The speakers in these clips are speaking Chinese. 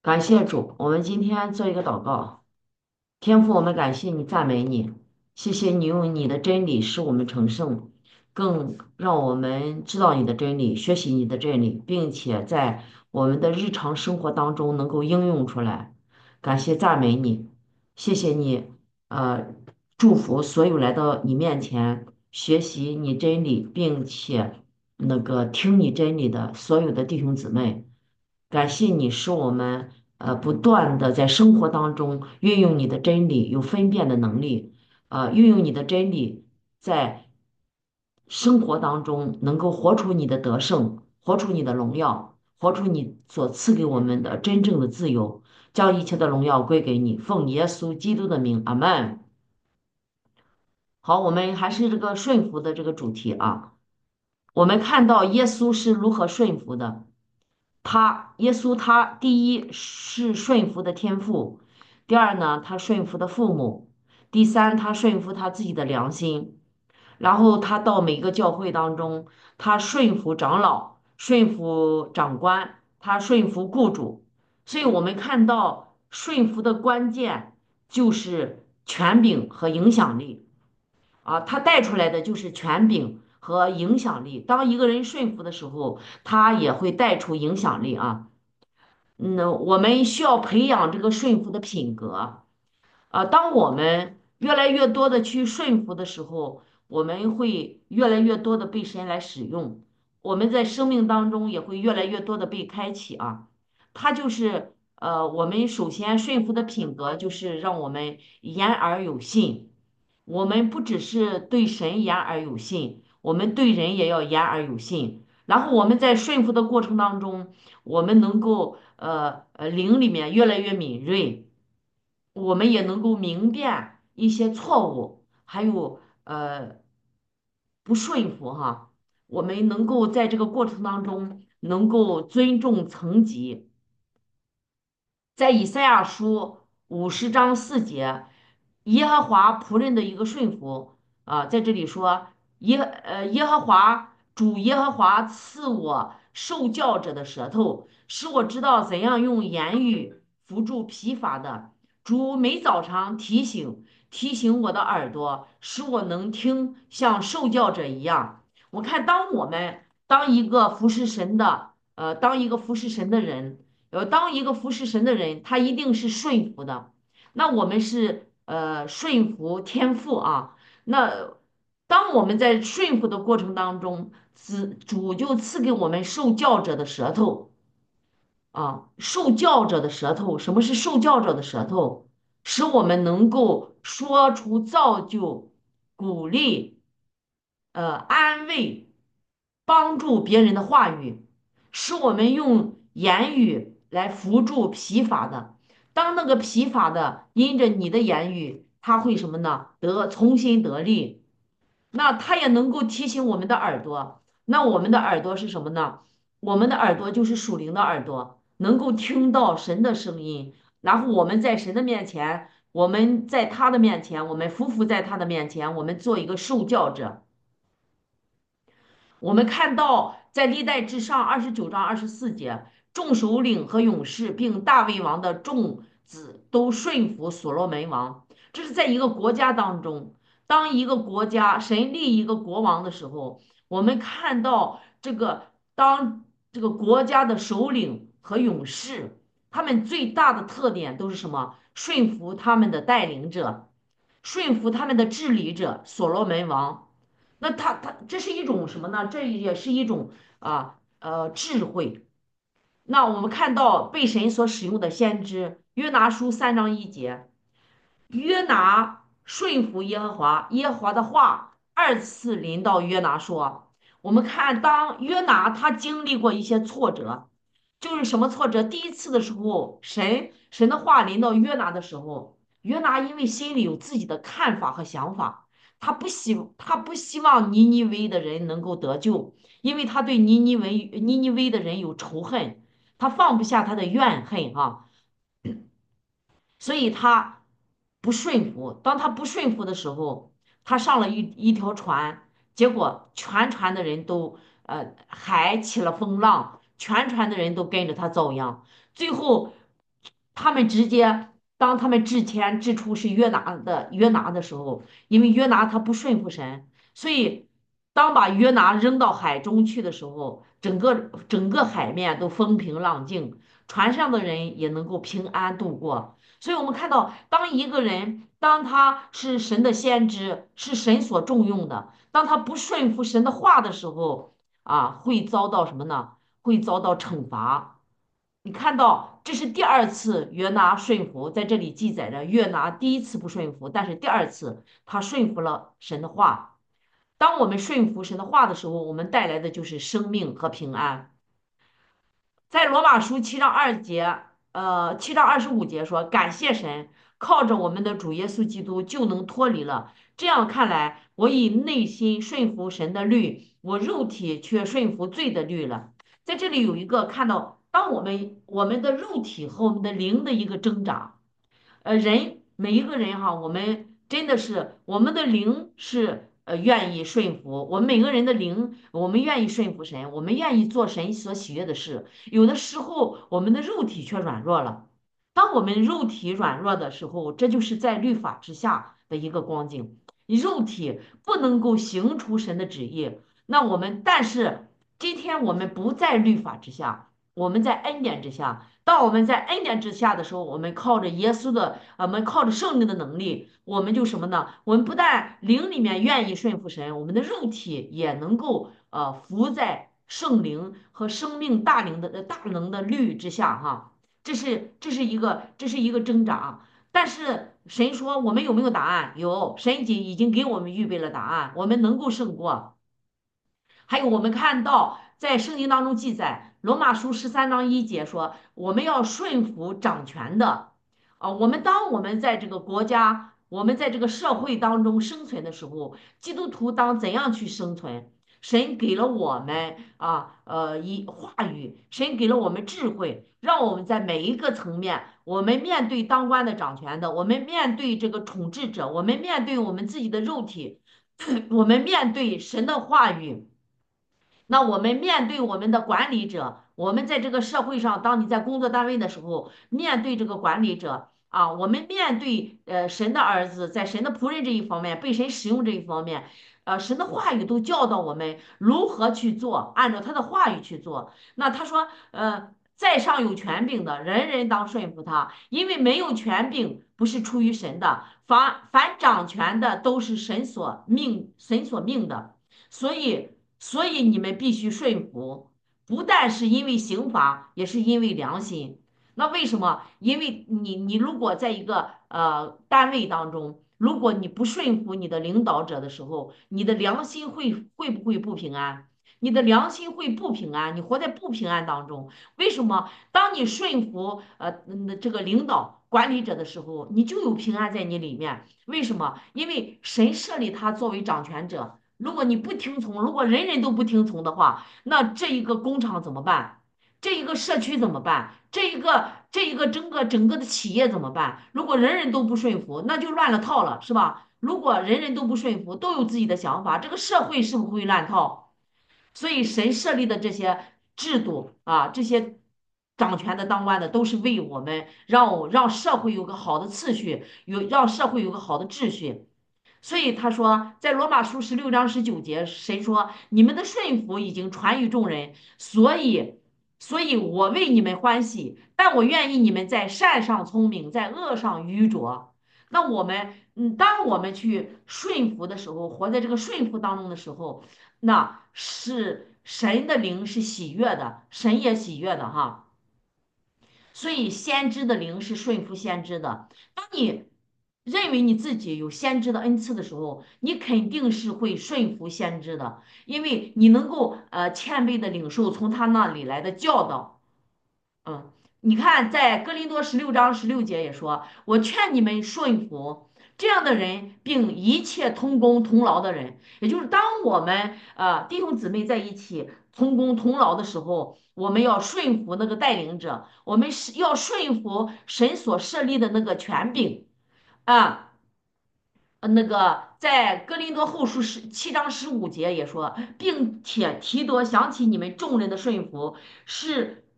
感谢主，我们今天做一个祷告。天父，我们感谢你，赞美你，谢谢你用你的真理使我们成圣，更让我们知道你的真理，学习你的真理，并且在我们的日常生活当中能够应用出来。感谢赞美你，谢谢你，祝福所有来到你面前学习你真理，并且听你真理的所有的弟兄姊妹。感谢你使我们不断的在生活当中运用你的真理，有分辨的能力，运用你的真理在生活当中能够活出你的得胜，活出你的荣耀，活出你所赐给我们的真正的自由，将一切的荣耀归给你，奉耶稣基督的名，阿门。好，我们还是这个顺服的这个主题啊，我们看到耶稣是如何顺服的。耶稣他第一是顺服的天赋，第二呢，他顺服的父母，第三，他顺服他自己的良心，然后他到每个教会当中，他顺服长老，顺服长官，他顺服雇主，所以我们看到顺服的关键就是权柄和影响力。他带出来的就是权柄和影响力。当一个人顺服的时候，他也会带出影响力啊。我们需要培养这个顺服的品格。当我们越来越多的去顺服的时候，我们会越来越多的被神来使用，我们在生命当中也会越来越多的被开启啊。它就是我们首先顺服的品格，就是让我们言而有信。我们不只是对神言而有信，我们对人也要言而有信。然后我们在顺服的过程当中，我们能够灵里面越来越敏锐，我们也能够明辨一些错误，还有不顺服哈。我们能够在这个过程当中能够尊重层级，在以赛亚书50章4节，耶和华仆人的一个顺服在这里说耶和华赐我受教者的舌头，使我知道怎样用言语扶助疲乏的。主每早上提醒我的耳朵，使我能听像受教者一样。我看当一个服侍神的人。当一个服侍神的人，他一定是顺服的。那我们是顺服天父啊。那当我们在顺服的过程当中，主就赐给我们受教者的舌头受教者的舌头。什么是受教者的舌头？使我们能够说出造就、鼓励、安慰、帮助别人的话语，使我们用言语来扶助疲乏的。当那个疲乏的因着你的言语，他会什么呢？重新得力。那他也能够提醒我们的耳朵。那我们的耳朵是什么呢？我们的耳朵就是属灵的耳朵，能够听到神的声音。然后我们在神的面前，我们在他的面前，我们匍匐在他的面前，我们做一个受教者。我们看到在历代志上29章24节，众首领和勇士，并大卫王的众子都顺服所罗门王。这是在一个国家当中，当一个国家神立一个国王的时候，我们看到当这个国家的首领和勇士，他们最大的特点都是什么？顺服他们的带领者，顺服他们的治理者所罗门王。那这是一种什么呢？这也是一种智慧。那我们看到被神所使用的先知约拿书3章1节，约拿顺服耶和华，耶和华的话2次临到约拿说，我们看当约拿他经历过一些挫折，就是什么挫折？第一次的时候，神的话临到约拿的时候，约拿因为心里有自己的看法和想法。他不希望尼尼微的人能够得救，因为他对尼尼微的人有仇恨，他放不下他的怨恨所以他不顺服。当他不顺服的时候，他上了一条船，结果全船的人都海起了风浪，全船的人都跟着他遭殃。最后他们直接当他们之前指出是约拿的时候，因为约拿他不顺服神，所以当把约拿扔到海中去的时候，整个海面都风平浪静，船上的人也能够平安度过。所以我们看到，当一个人当他是神的先知，是神所重用的，当他不顺服神的话的时候，会遭到什么呢？会遭到惩罚。你看到这是第二次约拿顺服，在这里记载着约拿第一次不顺服，但是第二次他顺服了神的话。当我们顺服神的话的时候，我们带来的就是生命和平安。在罗马书7章2节，7章25节说，感谢神，靠着我们的主耶稣基督就能脱离了。这样看来，我以内心顺服神的律，我肉体却顺服罪的律了。在这里有一个看到，当我们的肉体和我们的灵的一个挣扎。每一个人哈，我们真的是我们的灵是愿意顺服，我们每个人的灵，我们愿意顺服神，我们愿意做神所喜悦的事。有的时候，我们的肉体却软弱了。当我们肉体软弱的时候，这就是在律法之下的一个光景。你肉体不能够行出神的旨意，但是今天我们不在律法之下，我们在恩典之下。当我们在恩典之下的时候，我们靠着圣灵的能力，我们就什么呢？我们不但灵里面愿意顺服神，我们的肉体也能够服在圣灵和生命大能的律之下哈。这是一个挣扎。但是神说我们有没有答案？有，神已经给我们预备了答案，我们能够胜过。还有我们看到在圣经当中记载，罗马书13章1节说，我们要顺服掌权的。当我们在这个国家，我们在这个社会当中生存的时候，基督徒当怎样去生存？神给了我们话语，神给了我们智慧，让我们在每一个层面，我们面对当官的掌权的，我们面对这个统治者，我们面对我们自己的肉体，我们面对神的话语。那我们面对我们的管理者，我们在这个社会上，当你在工作单位的时候，面对这个管理者我们面对神的儿子，在神的仆人这一方面，被神使用这一方面，神的话语都教导我们如何去做，按照他的话语去做。那他说，在上有权柄的，人人当顺服他，因为没有权柄不是出于神的，凡掌权的都是神所命的。所以你们必须顺服，不但是因为刑罚，也是因为良心。那为什么？因为你如果在一个单位当中，如果你不顺服你的领导者的时候，你的良心会不会不平安？你的良心会不平安，你活在不平安当中。为什么？当你顺服这个领导管理者的时候，你就有平安在你里面。为什么？因为神设立他作为掌权者。如果你不听从，如果人人都不听从的话，那这一个工厂怎么办？这一个社区怎么办？这一个整个的企业怎么办？如果人人都不顺服，那就乱了套了，是吧？如果人人都不顺服，都有自己的想法，这个社会是不是会乱套？所以神设立的这些制度这些掌权的当官的，都是为我们让社会有个好的次序，让社会有个好的秩序。所以他说，在罗马书16章19节，神说你们的顺服已经传于众人，所以我为你们欢喜，但我愿意你们在善上聪明，在恶上愚拙。那当我们去顺服的时候，活在这个顺服当中的时候，那是神的灵是喜悦的，神也喜悦的哈。所以先知的灵是顺服先知的。当你认为你自己有先知的恩赐的时候，你肯定是会顺服先知的，因为你能够谦卑的领受从他那里来的教导。你看，在哥林多16章16节也说：“我劝你们顺服这样的人，并一切同工同劳的人。”也就是当我们弟兄姊妹在一起同工同劳的时候，我们要顺服那个带领者，我们是要顺服神所设立的那个权柄啊。那个在哥林多后书7章15节也说，并且提多想起你们众人的顺服，是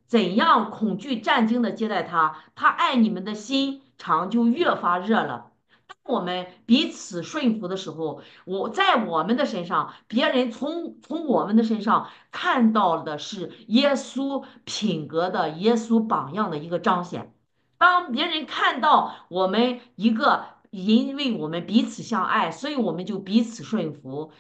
怎样恐惧战惊的接待他，他爱你们的心肠就越发热了。当我们彼此顺服的时候，在我们的身上，别人从我们的身上看到的是耶稣品格的、耶稣榜样的一个彰显。当别人看到我们一个，因为我们彼此相爱，所以我们就彼此顺服。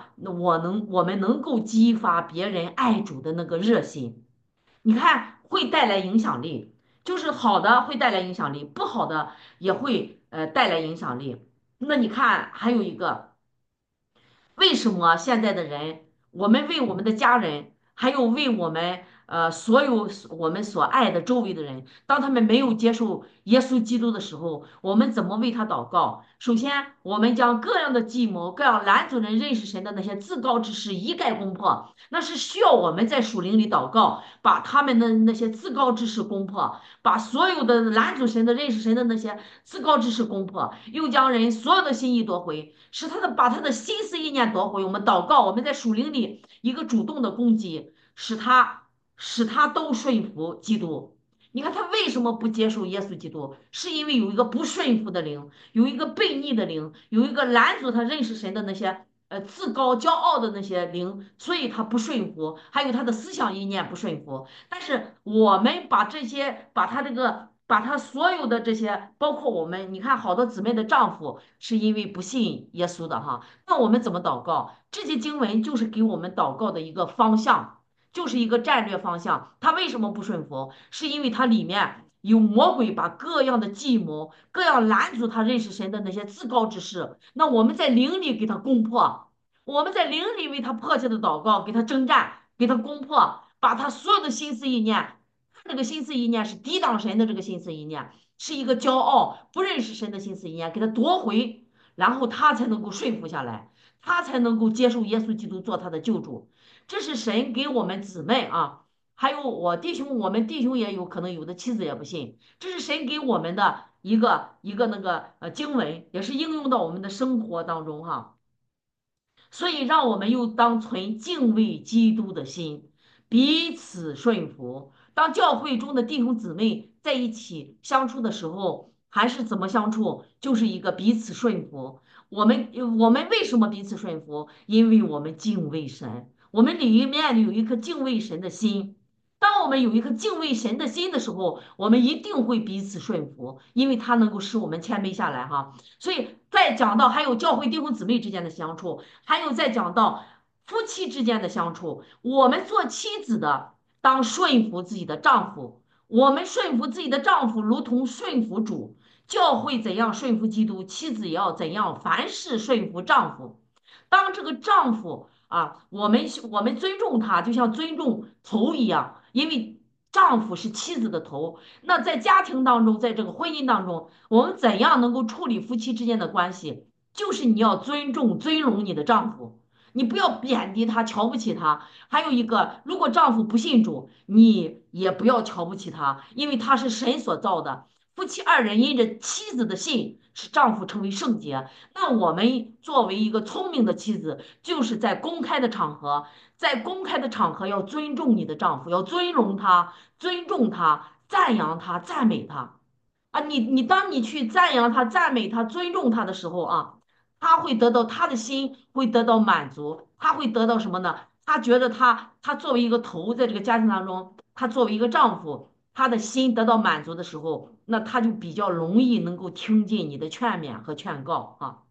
我们能够激发别人爱主的那个热心。你看，会带来影响力，就是好的会带来影响力，不好的也会带来影响力。那你看，还有一个。为什么现在的人，我们为我们的家人，还有为我们所有我们所爱的周围的人，当他们没有接受耶稣基督的时候，我们怎么为他祷告？首先，我们将各样的计谋、各样拦阻人认识神的那些自高之事一概攻破，那是需要我们在属灵里祷告，把他们的那些自高之事攻破，把所有的拦阻神的认识神的那些自高之事攻破，又将人所有的心意夺回。把他的心思意念夺回。我们祷告，我们在属灵里一个主动的攻击，使他都顺服基督。你看他为什么不接受耶稣基督？是因为有一个不顺服的灵，有一个悖逆的灵，有一个拦阻他认识神的那些自高骄傲的那些灵，所以他不顺服，还有他的思想意念不顺服。但是我们把这些，把他所有的这些，包括我们，你看好多姊妹的丈夫是因为不信耶稣的哈，那我们怎么祷告？这些经文就是给我们祷告的一个方向，就是一个战略方向。他为什么不顺服？是因为它里面有魔鬼把各样的计谋、各样拦阻他认识神的那些自高之事，那我们在灵里给他攻破。我们在灵里为他迫切的祷告，给他征战，给他攻破，把他所有的心思意念，这个心思意念是抵挡神的这个心思意念，是一个骄傲不认识神的心思意念，给他夺回，然后他才能够顺服下来，他才能够接受耶稣基督做他的救主。这是神给我们姊妹啊，还有我们弟兄也有可能有的妻子也不信，这是神给我们的一个那个经文，也是应用到我们的生活当中哈。所以让我们又当存敬畏基督的心，彼此顺服。当教会中的弟兄姊妹在一起相处的时候，还是怎么相处？就是一个彼此顺服。我们为什么彼此顺服？因为我们敬畏神，我们里面有一颗敬畏神的心。当我们有一颗敬畏神的心的时候，我们一定会彼此顺服，因为它能够使我们谦卑下来哈。所以再讲到还有教会弟兄姊妹之间的相处，还有再讲到夫妻之间的相处，我们做妻子的当顺服自己的丈夫，我们顺服自己的丈夫，如同顺服主。教会怎样顺服基督，妻子也要怎样凡事顺服丈夫。当这个丈夫啊，我们尊重他，就像尊重头一样，因为丈夫是妻子的头。那在家庭当中，在这个婚姻当中，我们怎样能够处理夫妻之间的关系？就是你要尊重、尊荣你的丈夫，你不要贬低他、瞧不起他。还有一个，如果丈夫不信主，你也不要瞧不起他，因为他是神所造的。夫妻二人因着妻子的信，使丈夫成为圣洁。那我们作为一个聪明的妻子，就是在公开的场合要尊重你的丈夫，要尊荣他、尊重他、赞扬他、赞美他。啊，当你去赞扬他、赞美他、尊重他的时候啊，他的心会得到满足，他会得到什么呢？他觉得他作为一个头，在这个家庭当中，他作为一个丈夫，他的心得到满足的时候，那他就比较容易能够听进你的劝勉和劝告啊。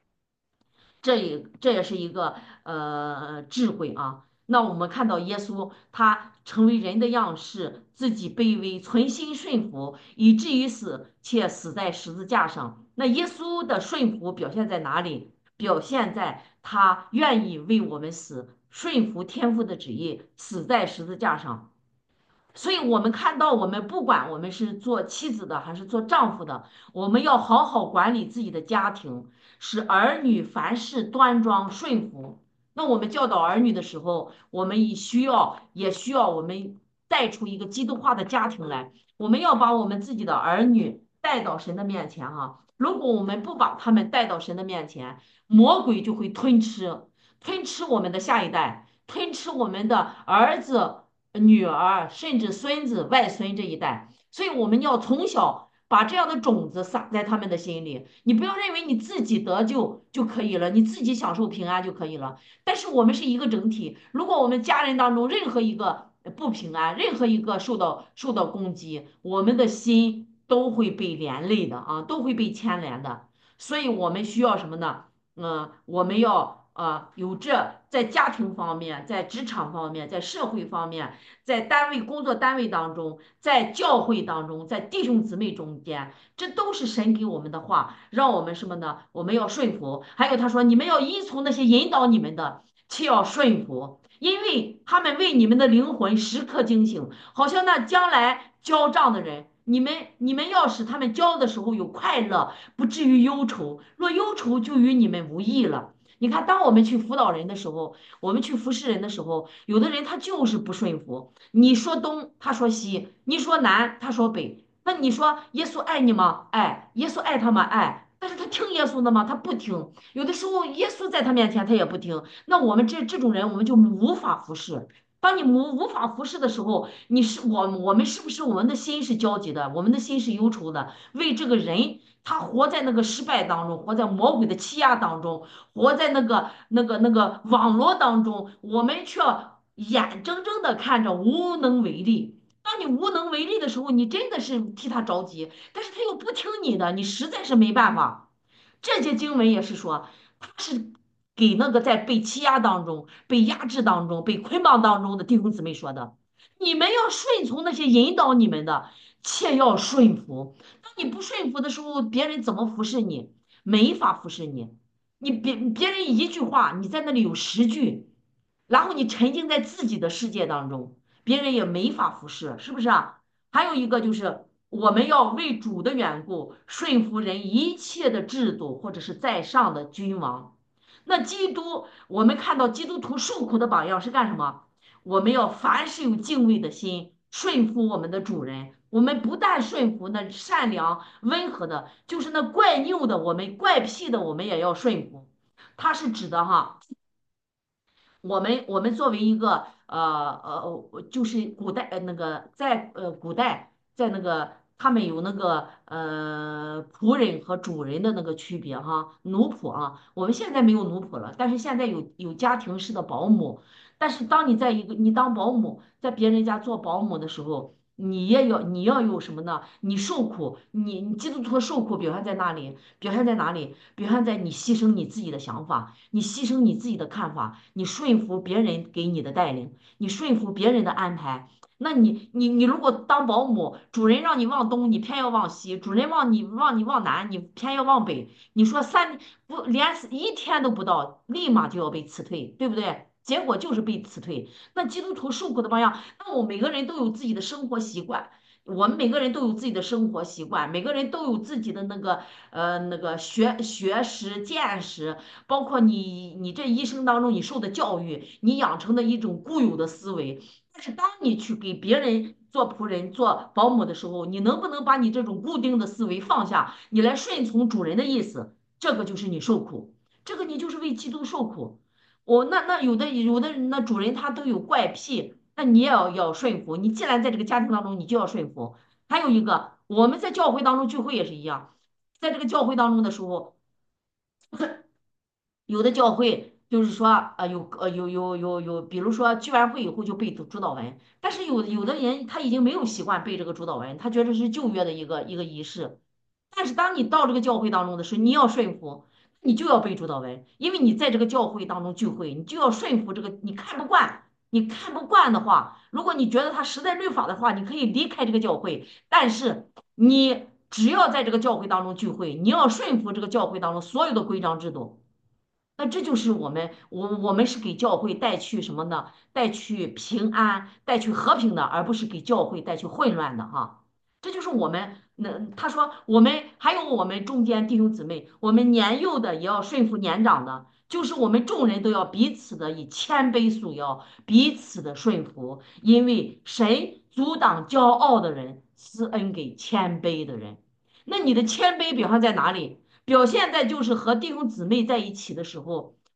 这也是一个智慧啊。那我们看到耶稣他成为人的样式，自己卑微，存心顺服，以至于死，且死在十字架上。那耶稣的顺服表现在哪里？表现在他愿意为我们死，顺服天父的旨意，死在十字架上。所以，我们看到，我们不管我们是做妻子的还是做丈夫的，我们要好好管理自己的家庭，使儿女凡事端庄顺服。那我们教导儿女的时候，我们也需要我们带出一个基督化的家庭来。我们要把我们自己的儿女带到神的面前哈。如果我们不把他们带到神的面前，魔鬼就会吞吃我们的下一代，吞吃我们的儿子。 女儿，甚至孙子、外孙这一代。所以我们要从小把这样的种子撒在他们的心里。你不要认为你自己得救就可以了，你自己享受平安就可以了。但是我们是一个整体，如果我们家人当中任何一个不平安，任何一个受到攻击，我们的心都会被连累的啊，都会被牵连的。所以我们需要什么呢？我们要有这在家庭方面，在职场方面，在社会方面，在单位工作单位当中，在教会当中，在弟兄姊妹中间，这都是神给我们的话，让我们什么呢？我们要顺服。还有他说，你们要依从那些引导你们的，且要顺服，因为他们为你们的灵魂时刻警醒，好像那将来交账的人。你们要使他们交的时候有快乐，不至于忧愁。若忧愁，就与你们无益了。你看，当我们去辅导人的时候，我们去服侍人的时候，有的人他就是不顺服。你说东，他说西；你说南，他说北。那你说耶稣爱你吗？爱，耶稣爱他吗？爱。但是他听耶稣的吗？他不听。有的时候耶稣在他面前，他也不听。那我们这种人，我们就无法服侍。当你无法服侍的时候，我们是不是我们的心是焦急的，我们的心是忧愁的？为这个人，他活在那个失败当中，活在魔鬼的欺压当中，活在那个网络当中，我们却眼睁睁的看着无能为力。当你无能为力的时候，你真的是替他着急，但是他又不听你的，你实在是没办法。这些经文也是说，他是给那个在被欺压当中、被压制当中、被捆绑当中的弟兄姊妹说的。你们要顺从那些引导你们的，切要顺服。当你不顺服的时候，别人怎么服侍你？没法服侍你。别人一句话，你在那里有10句，然后你沉浸在自己的世界当中，别人也没法服侍，是不是啊？还有一个就是我们要为主的缘故顺服人一切的制度，或者是在上的君王。那基督，我们看到基督徒受苦的榜样是干什么？我们要凡是有敬畏的心，顺服我们的主人。我们不但顺服那善良温和的，就是那怪拗的，我们怪癖的，我们也要顺服。它是指的哈。我们作为一个就是古代那个在古代在那个他们有那个仆人和主人的那个区别哈，奴仆啊，我们现在没有奴仆了，但是现在有家庭式的保姆，但是当你当保姆在别人家做保姆的时候。你要有什么呢？你受苦，你基督徒受苦表现在哪里？表现在哪里？表现在你牺牲你自己的想法，你牺牲你自己的看法，你顺服别人给你的带领，你顺服别人的安排。那你如果当保姆，主人让你往东，你偏要往西；主人往南，你偏要往北。你说连一天都不到，立马就要被辞退，对不对？结果就是被辞退。那基督徒受苦的榜样，那我每个人都有自己的生活习惯。我们每个人都有自己的生活习惯，每个人都有自己的那个学识见识，包括你这一生当中你受的教育，你养成的一种固有的思维。但是当你去给别人做仆人、做保姆的时候，你能不能把你这种固定的思维放下，你来顺从主人的意思？这个就是你受苦，这个你就是为基督受苦。那有的人那主人他都有怪癖，那你也要顺服。你既然在这个家庭当中，你就要顺服。还有一个，我们在教会当中聚会也是一样，在这个教会当中的时候。有的教会就是说，有，比如说聚完会以后就背主导文，但是有的人他已经没有习惯背这个主导文，他觉得是旧约的一个仪式。但是当你到这个教会当中的时候，你要顺服，你就要背主导文，因为你在这个教会当中聚会，你就要顺服这个。你看不惯的话，如果你觉得他实在律法的话，你可以离开这个教会，但是你只要在这个教会当中聚会，你要顺服这个教会当中所有的规章制度。那这就是我们是给教会带去什么呢？带去平安，带去和平的，而不是给教会带去混乱的哈。这就是我们他说我们还有我们中间弟兄姊妹，我们年幼的也要顺服年长的，就是我们众人都要彼此的以谦卑束腰，彼此的顺服，因为神阻挡骄傲的人，施恩给谦卑的人。那你的谦卑表现在哪里？表现在就是和弟兄姊妹在一起的时候，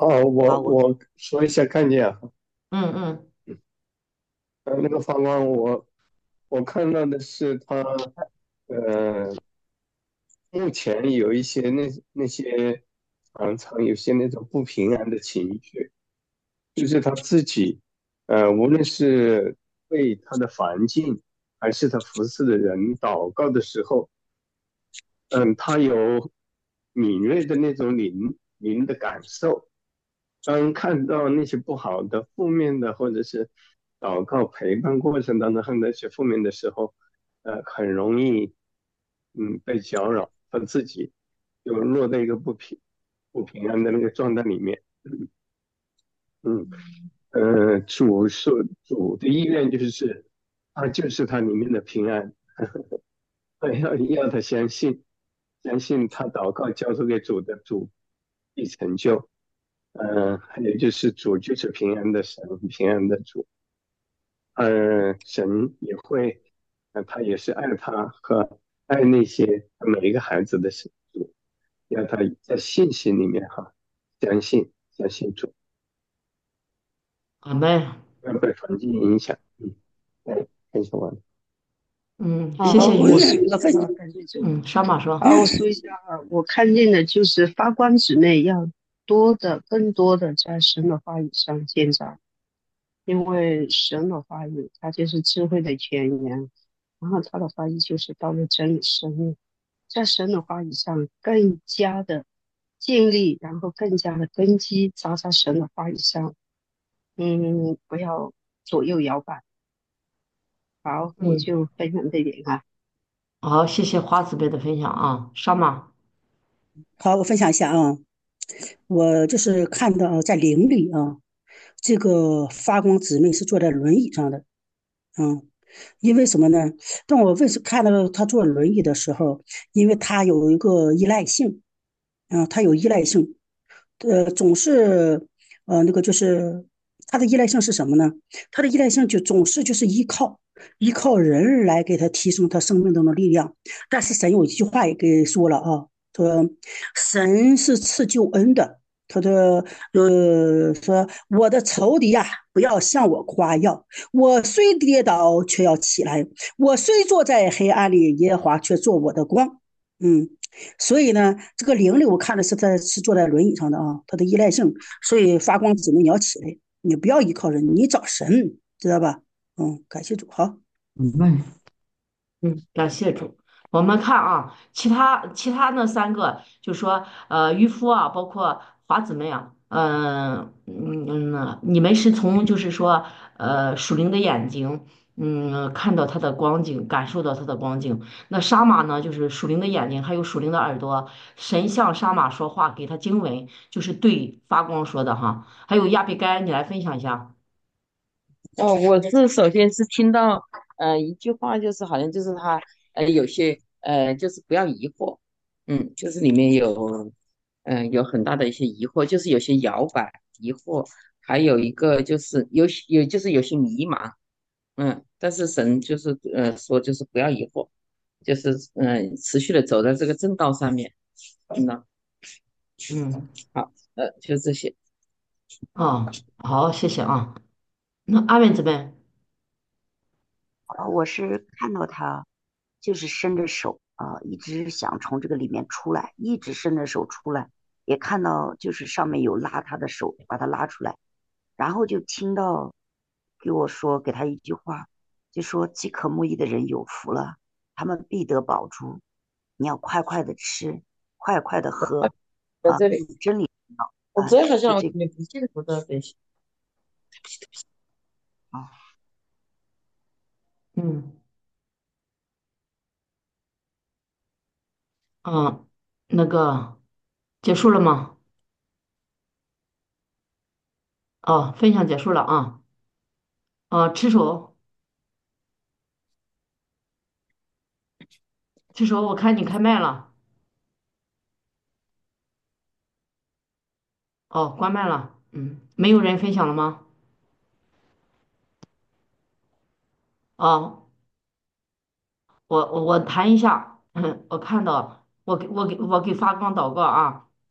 哦，我好， 我说一下看见啊， 嗯嗯那个发光我看到的是他，呃，目前有一些那些常常有些那种不平安的情绪，就是他自己，无论是为他的环境，还是他服侍的人祷告的时候，他有敏锐的那种灵的感受。当看到那些不好的、负面的，或者是祷告陪伴过程当中和那些负面的时候，很容易被搅扰，他自己就落在一个不平安的那个状态里面。嗯主的意愿就是他就是他里面的平安，要他相信他祷告交托给主的主必成就。还有就是主就是平安的神，平安的主。神也会，他也是爱他和爱那些每一个孩子的神主，要他在信心里面哈，相信主， 阿妹， 不要被环境影响。分享完了。 嗯，谢好， 谢我说你。 一下，感谢主。 沙马说， 好，我说一下啊，我看见的就是发光姊妹要更多的在神的话语上建造，因为神的话语它就是智慧的泉源，然后他的话语就是道路真理生命，在神的话语上更加的建立，然后更加的根基扎在神的话语上，不要左右摇摆。好，我嗯， 就分享这点啊。 好，谢谢花姊妹的分享啊，沙马， 好，我分享一下啊，我就是看到在灵里啊，这个发光姊妹是坐在轮椅上的，嗯，因为什么呢？当我为什看到她坐轮椅的时候，因为她有一个依赖性，她有依赖性，总是那个就是她的依赖性是什么呢？她的依赖性就总是就是依靠人来给她提升她生命中的力量。但是神有一句话也给说了啊，说神是赐救恩的。他说，说我的仇敌呀，不要向我夸耀。我虽跌倒，却要起来；我虽坐在黑暗里，耶和华却做我的光。嗯，所以呢，这个灵里我看的是他是坐在轮椅上的啊，他的依赖性，所以发光指明你要起来，你不要依靠人，你找神，知道吧？感谢主，好。 嗯，感谢主。我们看啊，其他那三个，就说渔夫啊，包括华姊妹啊，你们是从就是说属灵的眼睛，看到他的光景，感受到他的光景。那沙马呢，就是属灵的眼睛，还有属灵的耳朵，神向沙马说话，给他经文，就是对发光说的哈。还有亚比该，你来分享一下。 哦，我是首先是听到一句话，就是好像就是他有些就是不要疑惑，就是里面有很大的一些疑惑，就是有些摇摆疑惑，还有一个就是就是有些迷茫，但是神就是说就是不要疑惑，就是持续的走在这个正道上面，那嗯， 好就这些。 好，谢谢啊。那阿文这边。 我是看到他就是伸着手一直想从这个里面出来，一直伸着手出来，也看到就是上面有拉他的手，把他拉出来，然后就听到给我说给他一句话，就说饥渴慕义的人有福了，他们必得饱足，你要快快的吃，快快的喝在这里， 用真理我昨天好就这个像没不记得读的东西。 啊。 嗯嗯，那个结束了吗？哦，分享结束了啊。吃手，吃手，我看你开麦了。哦，关麦了。没有人分享了吗？哦，我谈一下。我看到我给发光祷告啊。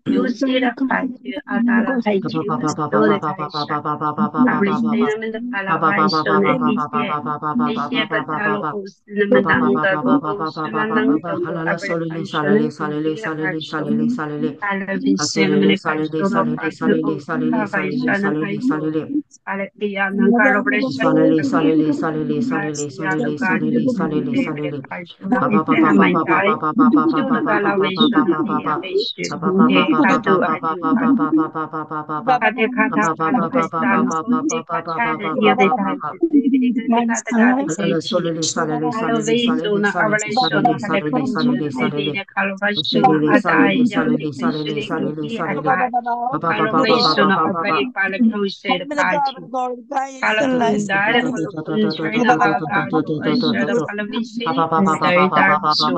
Yusira Kaju Adala Haji Dole Kaisha Arishinamanda Kalavaishone Ishe Katalo Usinamadanga Ushimananga Abrikaishone Kira Kaisho Alavishinamana Kaishona Kaju Ukavaishana Kaitu Aliyana Kalavishana Kasiano Kaju Kaishona Isinamandai Shuna Kalavishana Yavishu Kadu Adu Kade kata kala pestan sunde kachada yede kaitu siviri gade kata kade kaitu kalo visu na avalesho na kale kaitu na edine kalo vashu na adai yambi kishri kiti adai kalo visu na abai kala kuse de kaitu kala kundare kalo kundre na kaitu vashu na kalo visi kundre darvisu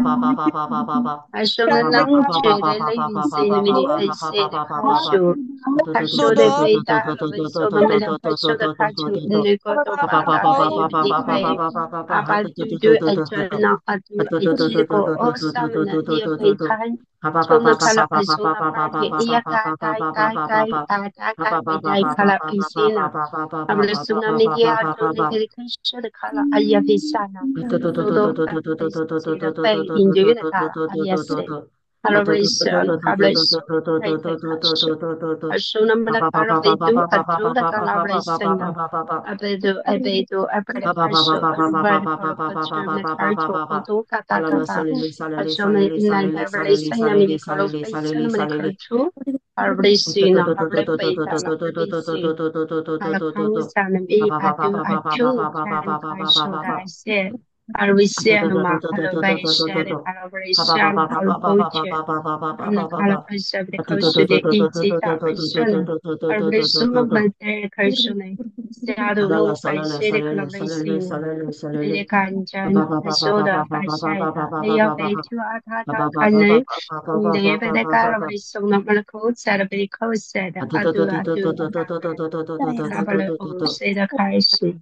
Ashomanang chere lady sinamini I say the kashu kashu de veda alaviso namida kashu the kashu nikoto bada ayivdi kai abadu du ajana adu ichiko o samana dia kai Shona kala pisuna pati iya kai kai kai kai ada kai bidai kala pisina abla suna media adu de kashu the kala ayavisana todo kala pisina pay injury the kala ayase Calibration, calibration, right, calibration. Ashuna mala calibrate, adu the calibration. Abedo, application, right, calibration, the carto, auto, kata, kata. Ashuna in the calibration, I mean, calibration, I mean, carto, calibration, application, calibration. Calibration, me, adu, can, calibration, I said. Calibration, calibration, calibration, calibration. Kala Prasabri Kosude Itita Prashana Arbrisuma Mate Koshune Sadu Paisede Kalabrisina Elekanjan Asoda Paisada Aya Betu Atata Kane Neve de Kalabrisuna Malako Sarabri Koseda Adu Adu Adaka Rabala Seda Kaishi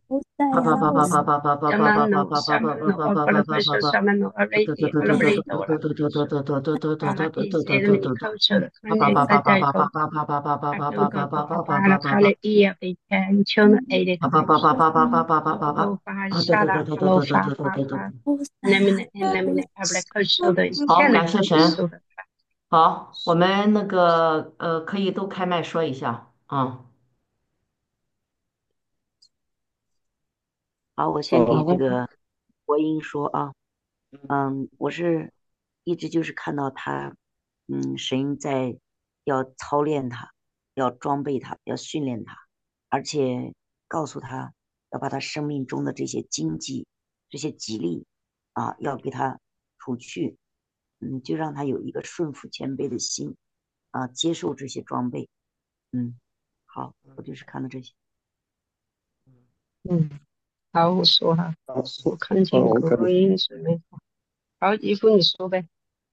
Samano Kalabrisha Samano Arati Alabrito Kala is enemy culture connect potato atuga pala kale ia pitan chuna ede kaisha lo fa shara lo fa fa nemine abra culture the is 好， chana 感谢 culture 神。好，我们那个可以都开麦说一下啊。 好，我先给这个播音说啊，我是一直就是看到他，神在要操练他，要装备他，要训练他，而且告诉他要把他生命中的这些荆棘、这些吉利啊，要给他除去，就让他有一个顺服谦卑的心啊，接受这些装备。好，我就是看到这些。 好，我说哈， 好， 我看见我刚隔音是没好，好，姨夫你说呗。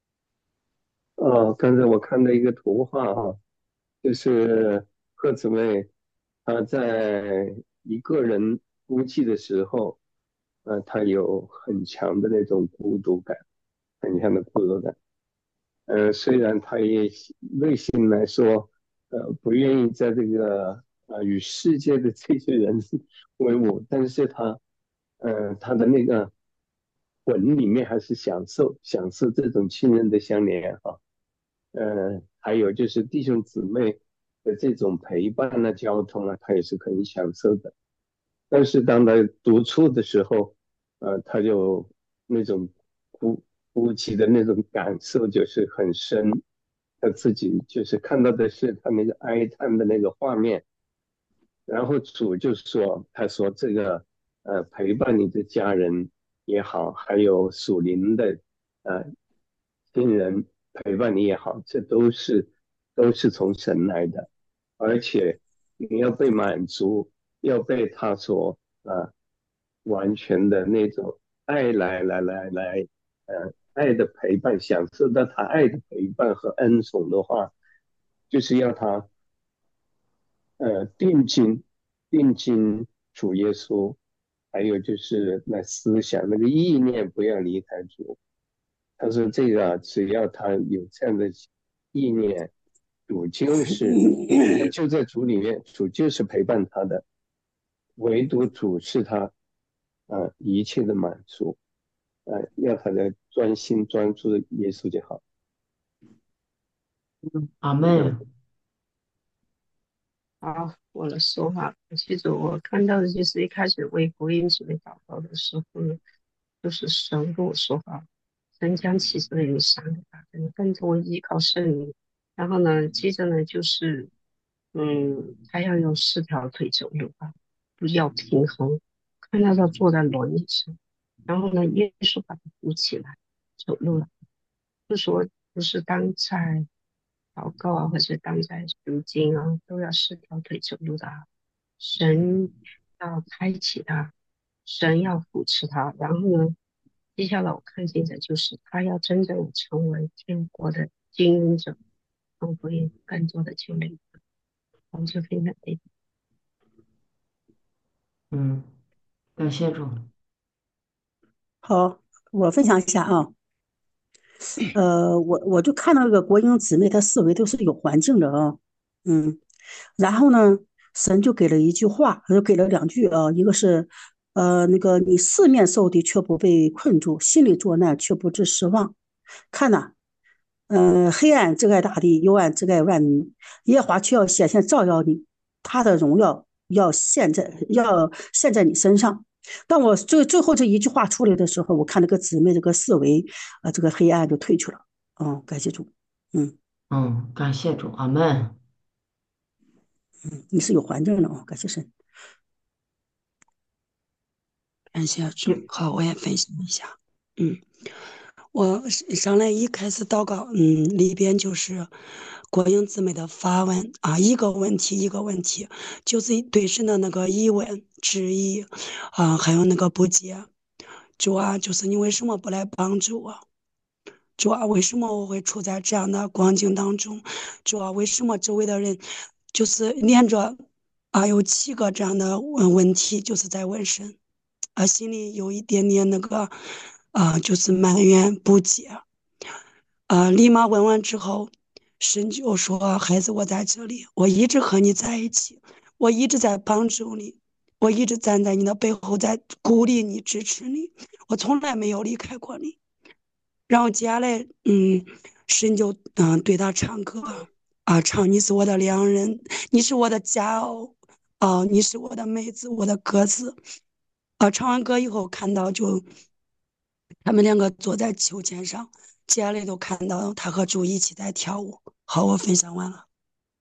刚才我看到一个图画哈，就是贺姊妹她在一个人孤寂的时候，她有很强的那种孤独感，很强的孤独感。虽然她也内心来说，不愿意在这个与世界的这些人为伍，但是她的那个魂里面还是享受这种亲人的相连哈。还有就是弟兄姊妹的这种陪伴啊、交通啊，他也是可以享受的。但是当他独处的时候，他就那种孤寂的那种感受就是很深，他自己就是看到的是他那个哀叹的那个画面，然后主就说，他说这个陪伴你的家人也好，还有属灵的呃亲人陪伴你也好，这都是从神来的，而且你要被满足，要被他所完全的那种爱爱的陪伴，享受到他爱的陪伴和恩宠的话，就是要他定睛主耶稣，还有就是那思想那个意念不要离开主。他说这个只要他有这样的意念，主就在主里面，主就是陪伴他的，唯独主是他一切的满足，要他的专心专注耶稣就好。 阿门。 好，我来说话。其实我看到的就是一开始为福音姊妹祷告的时候呢，就是神跟我说话，神将启示的灵赏给他，跟着我依靠圣灵。然后呢，接着呢就是，他要用4条腿走路啊，不要平衡，看到他坐在轮椅上，然后呢，耶稣把他扶起来走路了，就说不是当在祷告啊，或者当在读经啊，都要4条腿走路的啊。神要开启他，神要扶持他。然后呢，接下来我看见的就是他要真正的成为天国的经营者，会有更多的经历。我们就分享这个。 感谢主。 好，我分享一下啊。我就看到那个国英姊妹，她思维都是有环境的啊。然后呢，神就给了一句话，就给了2句啊，一个是那个你四面受敌却不被困住，心里作难却不致失望。看呐，黑暗遮盖大地，幽暗遮盖万民，耶和华却要显现照耀你，他的荣耀要现在你身上。当我最后这一句话出来的时候，我看那个姊妹这个思维这个黑暗就退去了。感谢主。 感谢主，阿门。 你是有环境的感谢神。 感谢主。好，我也分享一下。我上来一开始祷告，里边就是国英姊妹的发问啊，一个问题一个问题，就是对神的那个疑问、质疑啊，还有那个不解。主啊，就是你为什么不来帮助我？主啊，为什么我会处在这样的光景当中？主啊，为什么周围的人就是连着有7个这样的问题，就是在问神心里有一点点那个就是埋怨不解立马问完之后，神就说：“孩子，我在这里，我一直和你在一起，我一直在帮助你，我一直站在你的背后，在鼓励你、支持你，我从来没有离开过你。”然后接下来，神就对他唱歌唱你是我的良人，你是我的佳偶你是我的妹子，我的鸽子唱完歌以后，看到就他们2个坐在秋千上，接下来都看到他和主一起在跳舞。好，我分享完了。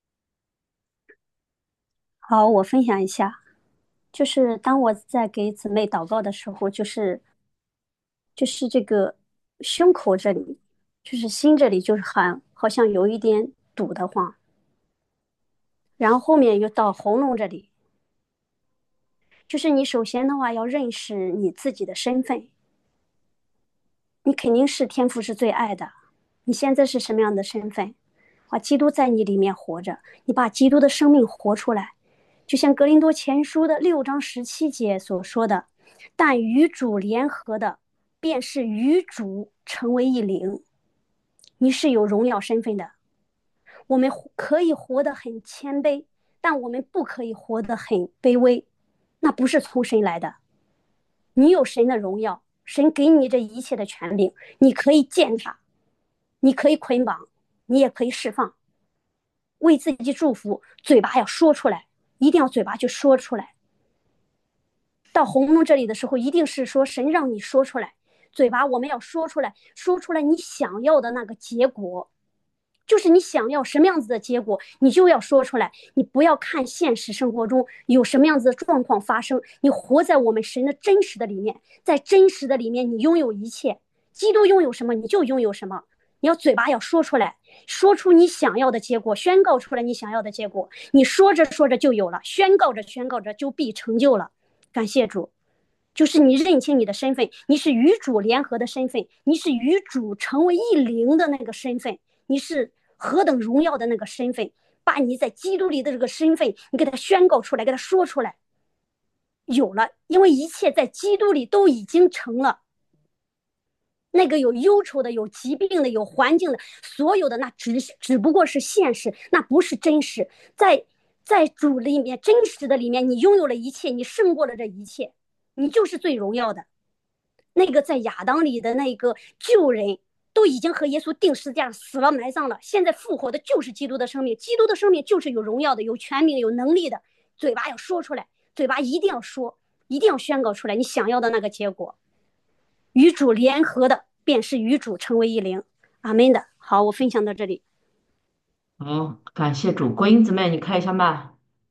好，我分享一下，就是当我在给姊妹祷告的时候，就是这个胸口这里，就是心这里，就是好像有一点堵得慌，然后后面又到喉咙这里，就是你首先的话要认识你自己的身份，你肯定是天父是最爱的，你现在是什么样的身份？基督在你里面活着，你把基督的生命活出来，就像格林多前书的6章17节所说的，但与主联合的便是与主成为一灵。你是有荣耀身份的，我们可以活得很谦卑，但我们不可以活得很卑微，那不是从神来的。你有神的荣耀，神给你这一切的权柄，你可以践踏，你可以捆绑，你也可以释放，为自己祝福，嘴巴要说出来，一定要嘴巴就说出来。到喉咙这里的时候，一定是说神让你说出来，嘴巴我们要说出来，说出来你想要的那个结果，就是你想要什么样子的结果，你就要说出来。你不要看现实生活中有什么样子的状况发生，你活在我们神的真实的里面，在真实的里面你拥有一切，基督拥有什么你就拥有什么。你要嘴巴要说出来，说出你想要的结果，宣告出来你想要的结果，你说着说着就有了，宣告着宣告着就必成就了。感谢主，就是你认清你的身份，你是与主联合的身份，你是与主成为一灵的那个身份，你是何等荣耀的那个身份，把你在基督里的这个身份你给他宣告出来，给他说出来，有了，因为一切在基督里都已经成了。 那个有忧愁的、有疾病的、有环境的，所有的那只不过是现实，那不是真实。在主里面，真实的里面，你拥有了一切，你胜过了这一切，你就是最荣耀的。那个在亚当里的那个旧人，都已经和耶稣钉十字架上死了埋葬了，现在复活的就是基督的生命，基督的生命就是有荣耀的、有权柄、有能力的，嘴巴要说出来，嘴巴一定要说，一定要宣告出来你想要的那个结果。与主联合的，便是与主成为一灵。阿门的。好，我分享到这里。 好，感谢主。国英姊妹，你开一下麦。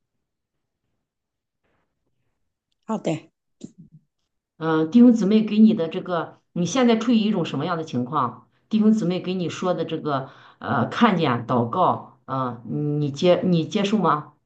好的。 弟兄姊妹给你的这个，你现在处于一种什么样的情况？弟兄姊妹给你说的这个，看见祷告，你接受吗？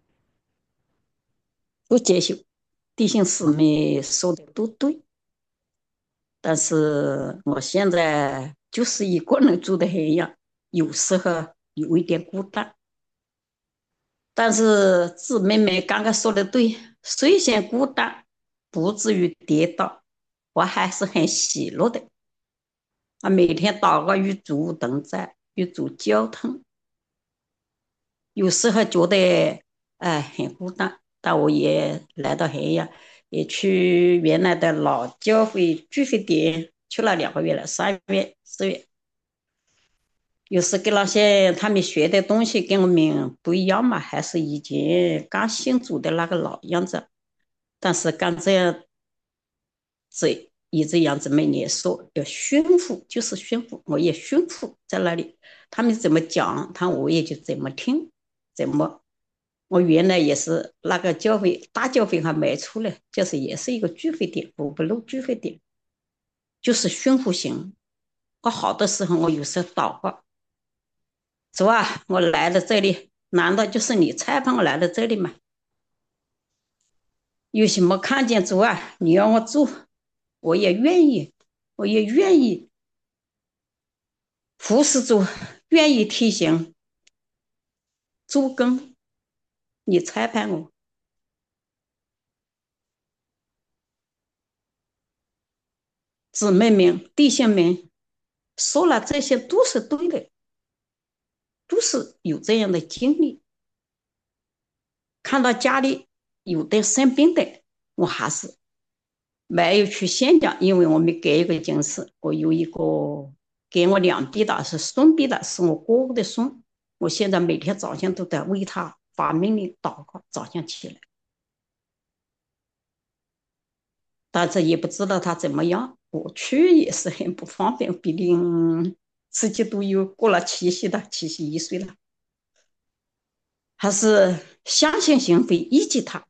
不接受，弟兄姊妹说的都对，但是我现在就是一个人住的很样，有时候有一点孤单。但是姊妹们刚刚说的对，虽然孤单，不至于跌倒，我还是很喜乐的。我每天祷告与主同在，与主交通。有时候觉得很孤单，但我也来到黑呀，也去原来的老教会聚会点去了2个月了，3月、4月。有时跟那些他们学的东西跟我们不一样嘛，还是以前刚信主的那个老样子。但是刚这样子没也说要驯服，就是驯服，我也驯服在那里，他们怎么讲，我也就怎么听，怎么。我原来也是那个教会大教会还没出来，就是也是一个聚会点，不路聚会点，就是驯服型。我好的时候，我有时候祷告，主啊，我来了这里，难道就是你裁判我来了这里吗？有什么看见主啊，你让我做，我也愿意，我也愿意服侍主，愿意提醒主更，你裁判我。姊妹们、弟兄们说了这些都是对的，都是有这样的经历。看到家里有的生病的，我还是没有去现讲，因为我们给一个警示，我有一个给我2臂的是孙臂的，是我哥哥的孙，我现在每天早上都在为他发命令祷告，早上起来，但是也不知道他怎么样，我去也是很不方便，毕竟自己都有过了70的71岁了，还是相信行会医治他，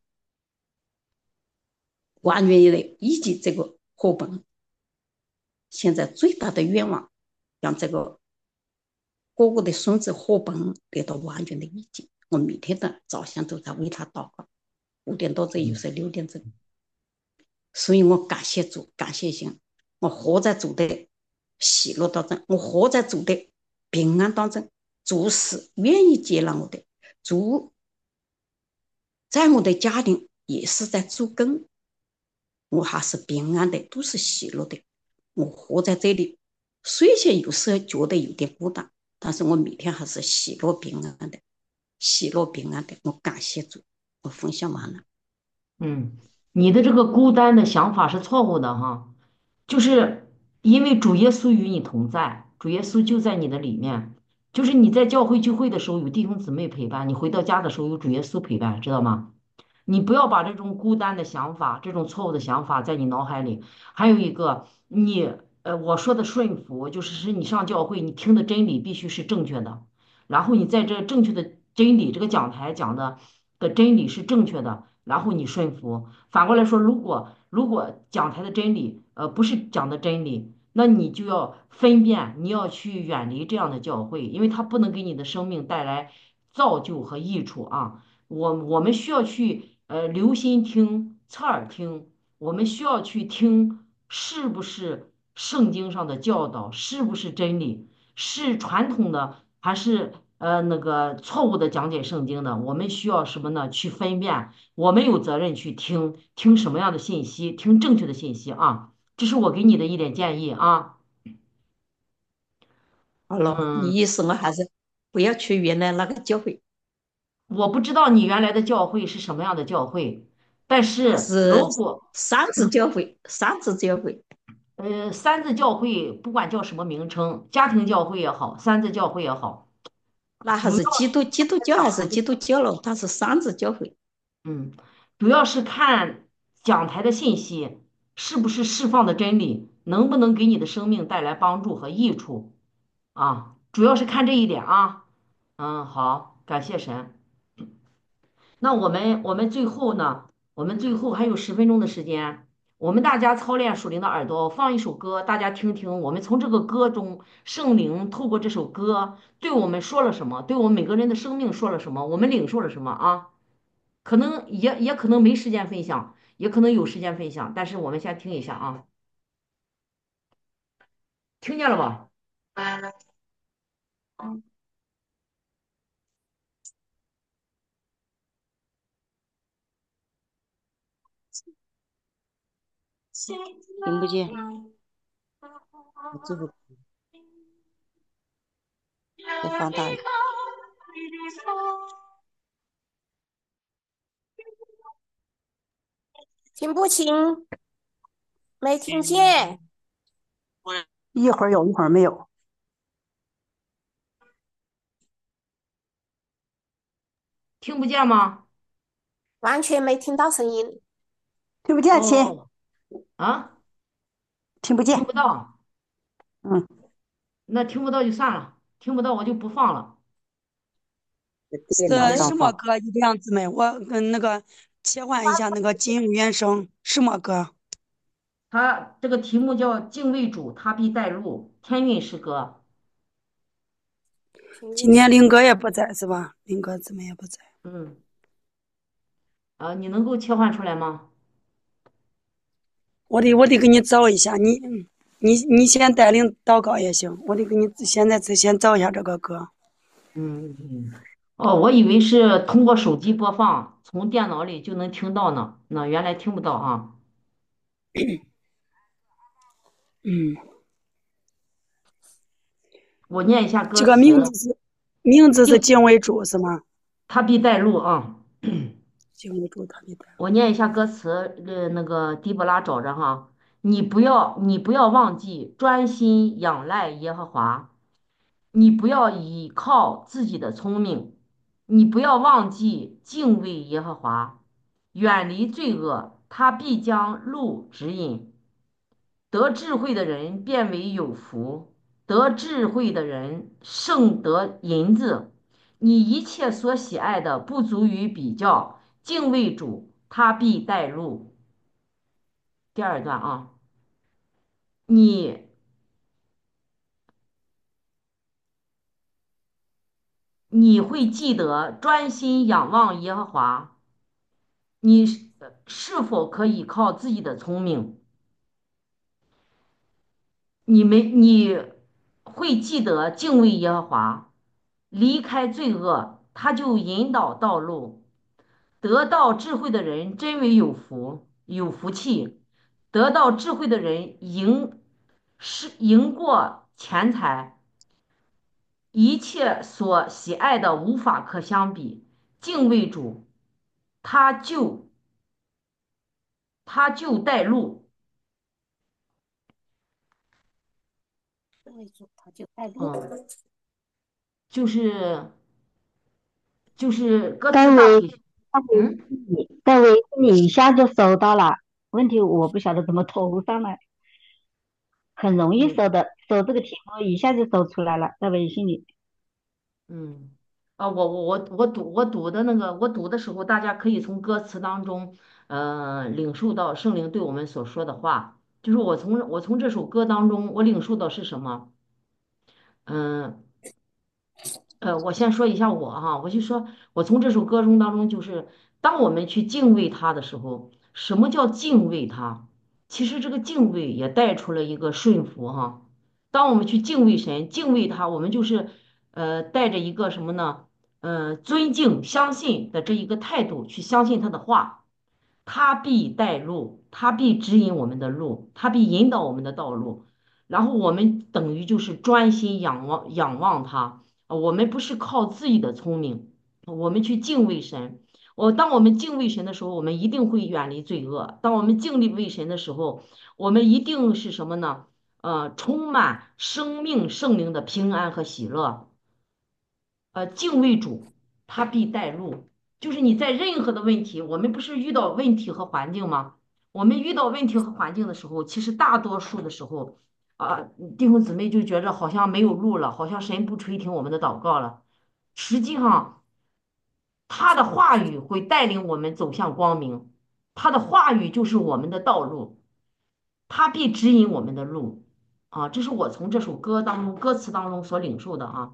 完全的医治这个火本。现在最大的愿望，让这个哥哥的孙子火本得到完全的医治。我每天的早上都在为他祷告，5点多钟，有时6点钟。所以我感谢主，感谢神，我活在主的喜乐当中，我活在主的平安当中。主是愿意接纳我的，主在我的家庭也是在做工，我还是平安的，都是喜乐的。我活在这里，虽然有时候觉得有点孤单，但是我每天还是喜乐平安的，喜乐平安的。我感谢主，我分享完了。 你的这个孤单的想法是错误的哈，就是因为主耶稣与你同在，主耶稣就在你的里面，就是你在教会聚会的时候有弟兄姊妹陪伴，你回到家的时候有主耶稣陪伴，知道吗？你不要把这种孤单的想法、这种错误的想法在你脑海里。还有一个，我说的顺服，就是你上教会，你听的真理必须是正确的，然后你在这正确的真理，这个讲台讲的真理是正确的，然后你顺服。反过来说，如果讲台的真理，不是讲的真理，那你就要分辨，你要去远离这样的教会，因为它不能给你的生命带来造就和益处啊。我们需要去留心听，侧耳听，我们需要去听是不是圣经上的教导，是不是真理，是传统的还是那个错误的讲解圣经的，我们需要什么呢？去分辨，我们有责任去听什么样的信息，听正确的信息啊，这是我给你的一点建议啊。 好了，你嗯， 意思我还是不要去原来那个教会， 我不知道你原来的教会是什么样的教会，但是那是如果三自教会，三自教会， 三自教会不管叫什么名称，家庭教会也好，三自教会也好， 那还主要是基督教还是基督教了？它是三自教会。 嗯，主要是看讲台的信息是不是释放的真理，能不能给你的生命带来帮助和益处啊，主要是看这一点啊。好，感谢神。那我们最后呢？我们最后还有10分钟的时间，我们大家操练属灵的耳朵，放一首歌，大家听听。我们从这个歌中，圣灵透过这首歌对我们说了什么？对我们每个人的生命说了什么？我们领受了什么啊？可能也可能没时间分享，也可能有时间分享，但是我们先听一下啊，听见了吧？ 听不见，我这个再放大一点。 听不清，没听见， 一会儿有一会儿没有， 听不见吗？ 完全没听到声音。 听不见，亲， 哦，啊，听听不见， 不到， 嗯， 那听不到就算了，听不到我就不放了。 电脑是上放。 什么歌？一样姊妹，我跟那个切换一下那个金融原声，什么歌？ 它这个题目叫“敬畏主，他必带路”，天韵诗歌。 今天林哥也不在是吧？林哥姊妹也不在。 嗯，你能够切换出来吗？ 我得给你找一下，你先带领祷告也行，我得给你现在先找一下这个歌。 哦，我以为是通过手机播放，从电脑里就能听到呢。那原来听不到啊。 嗯， 我念一下歌这个名字词， 是敬畏主是吗？ 他必带路啊。 敬畏主他必带路。 我念一下歌词，那个迪波拉找着哈，你不要忘记专心仰赖耶和华，你不要依靠自己的聪明，你不要忘记敬畏耶和华，远离罪恶，他必将路指引。得智慧的人变为有福，得智慧的人胜得银子。你一切所喜爱的不足于比较，敬畏主，他必带路。第二段啊，你你会记得专心仰望耶和华，你是否可以靠自己的聪明？你会记得敬畏耶和华，离开罪恶，他就引导道路。得到智慧的人真为有福，有福气。得到智慧的人赢过钱财，一切所喜爱的无法可相比。敬畏主，他就他就带路。 敬畏主，他就带路。 嗯，就是歌词戴维， 大体， 戴维， 嗯戴维，你一下就搜到了，问题我不晓得怎么投上来，很容易嗯搜的，搜这个题目一下就搜出来了，在微信里。 嗯。我读的那个，我读的时候，大家可以从歌词当中，领受到圣灵对我们所说的话。就是我从这首歌当中，我领受到是什么？嗯，我先说一下我哈，我就说，我从这首歌中当中，就是当我们去敬畏他的时候，什么叫敬畏他？其实这个敬畏也带出了一个顺服哈。当我们去敬畏神、敬畏他，我们就是带着一个什么呢？尊敬、相信的这一个态度去相信他的话，他必带路，他必指引我们的路，他必引导我们的道路。 然后我们等于就是专心仰望他，我们不是靠自己的聪明，我们去敬畏神。当我们敬畏神的时候，我们一定会远离罪恶。当我们敬畏神的时候，我们一定是什么呢？充满生命圣灵的平安和喜乐。敬畏主，他必带路。就是你在任何的问题，我们不是遇到问题和环境吗？我们遇到问题和环境的时候，其实大多数的时候，啊、弟兄姊妹就觉着好像没有路了，好像神不垂听我们的祷告了。实际上，他的话语会带领我们走向光明，他的话语就是我们的道路，他必指引我们的路。这是我从这首歌当中歌词当中所领受的啊。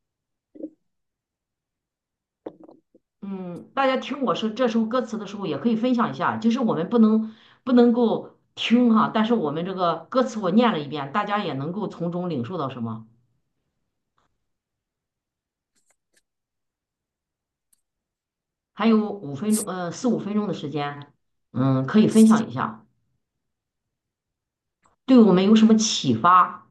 大家听我说这首歌词的时候，也可以分享一下。就是我们不能够听哈，但是我们这个歌词我念了一遍，大家也能够从中领受到什么。还有5分钟，4、5分钟的时间，可以分享一下，对我们有什么启发？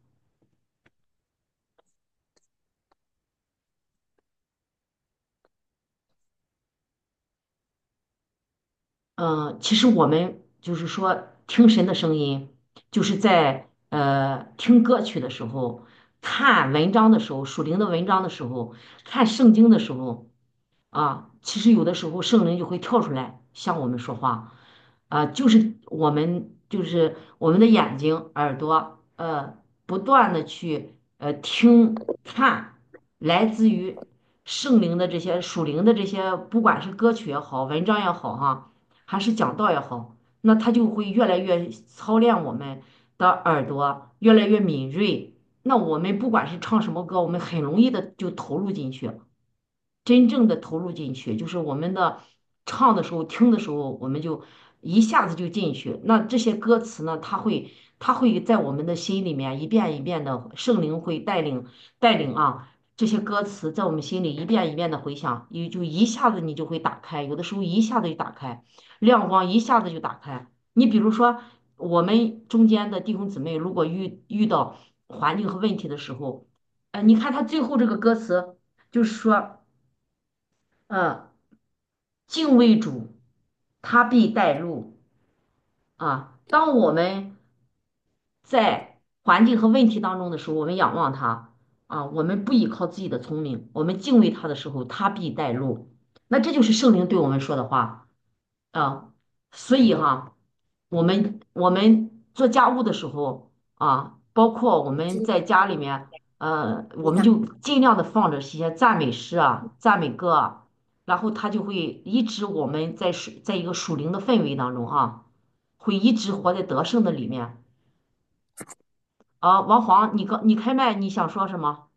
其实我们就是说听神的声音，就是在听歌曲的时候、看文章的时候、属灵的文章的时候、看圣经的时候。其实有的时候圣灵就会跳出来向我们说话，就是我们的眼睛、耳朵，不断的去听看，来自于圣灵的这些属灵的这些，不管是歌曲也好，文章也好，哈，还是讲道也好，那他就会越来越操练我们的耳朵，越来越敏锐。那我们不管是唱什么歌，我们很容易的就投入进去。真正的投入进去，就是我们的唱的时候、听的时候，我们就一下子就进去。那这些歌词呢，它会在我们的心里面一遍一遍的，圣灵会带领这些歌词在我们心里一遍一遍的回响，就一下子你就会打开，有的时候一下子就打开，亮光一下子就打开。你比如说，我们中间的弟兄姊妹，如果遇到环境和问题的时候，你看他最后这个歌词，就是说。敬畏主，他必带路当我们在环境和问题当中的时候，我们仰望他我们不依靠自己的聪明，我们敬畏他的时候，他必带路。那这就是圣灵对我们说的话啊。所以我们做家务的时候包括我们在家里面，我们就尽量的放着一些赞美诗赞美歌然后他就会一直我们在一个属灵的氛围当中会一直活在得胜的里面王黄，你开麦，你想说什么？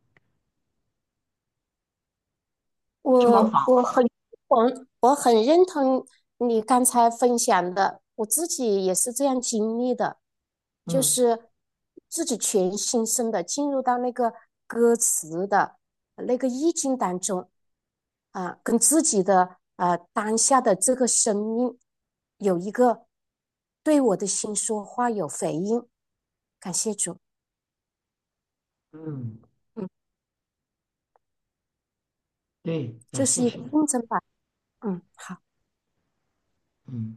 是王我芳。 我很认同你刚才分享的，我自己也是这样经历的，就嗯是自己全心身的进入到那个歌词的那个意境当中跟自己的当下的这个生命有一个对我的心说话有回应，感谢主。 嗯， 嗯， 对，感这是一个谢神。 印证吧。好。 嗯，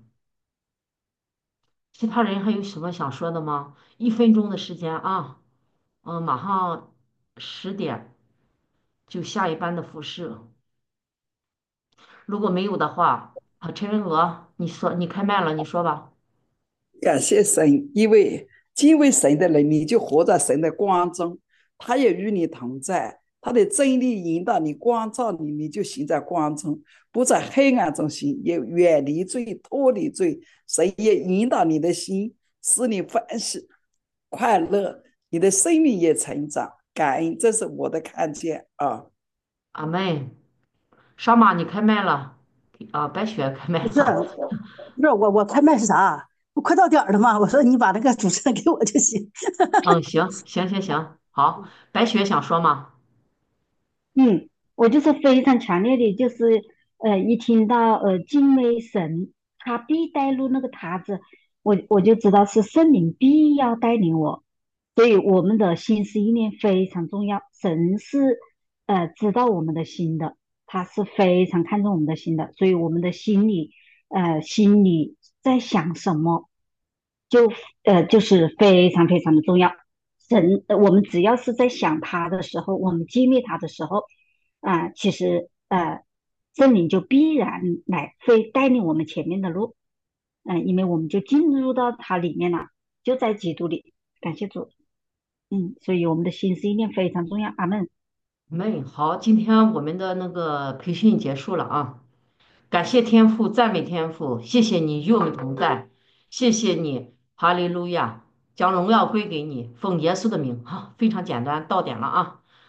其他人还有什么想说的吗？1分钟的时间马上10点就下一班的复试。如果没有的话，陈文娥，你开麦了，你说吧。 感谢神，因为敬畏神的人，你就活在神的光中，他也与你同在，他的真理引导你、光照你，你就行在光中，不在黑暗中行，也远离罪、脱离罪。神也引导你的心，使你欢喜快乐，你的生命也成长。感恩，这是我的看见啊。 阿妹，上马你开麦了白雪开麦不是了。 不是我开麦是啥？不快到点儿了吗？我说你把那个主持人给我就行。 行行行行，好，白雪想说吗？ 我就是非常强烈的，就是一听到敬畏神，他必带路那个他字，我就知道是圣灵必要带领我。 所以我们的心思意念非常重要。神是知道我们的心的，他是非常看重我们的心的。所以我们的心里在想什么，就是非常非常的重要。我们只要是在想他的时候，我们纪念他的时候，其实圣灵就必然会带领我们前面的路，因为我们就进入到他里面了，就在基督里。感谢主。所以我们的心思意念非常重要。阿门。 好，今天我们的那个培训结束了啊，感谢天父，赞美天父，谢谢你与我们同在，谢谢你，哈利路亚，将荣耀归给你，奉耶稣的名，哈，非常简单，到点了啊。